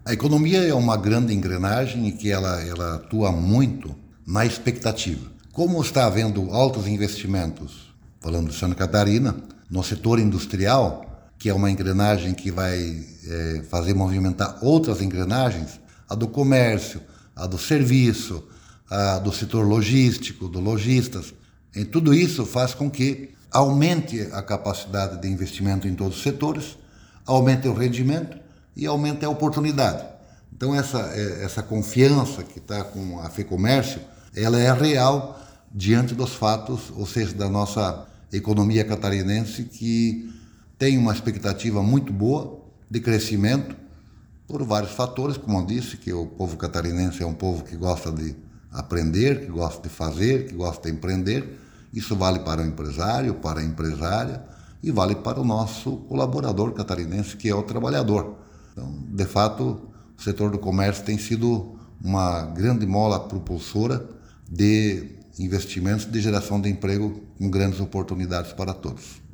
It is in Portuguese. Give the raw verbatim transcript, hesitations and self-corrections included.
A economia é uma grande engrenagem e que ela, ela atua muito na expectativa. Como está havendo altos investimentos, falando de Santa Catarina, no setor industrial, que é uma engrenagem que vai é, fazer movimentar outras engrenagens, a do comércio, a do serviço, a do setor logístico, do lojistas, e tudo isso faz com que aumente a capacidade de investimento em todos os setores, aumente o rendimento e aumente a oportunidade. Então essa, essa confiança que está com a FEComércio, ela é real diante dos fatos, ou seja, da nossa economia catarinense, que tem uma expectativa muito boa de crescimento por vários fatores, como eu disse, que o povo catarinense é um povo que gosta de aprender, que gosta de fazer, que gosta de empreender. Isso vale para o empresário, para a empresária e vale para o nosso colaborador catarinense, que é o trabalhador. Então, de fato, o setor do comércio tem sido uma grande mola propulsora de investimentos de geração de emprego com grandes oportunidades para todos.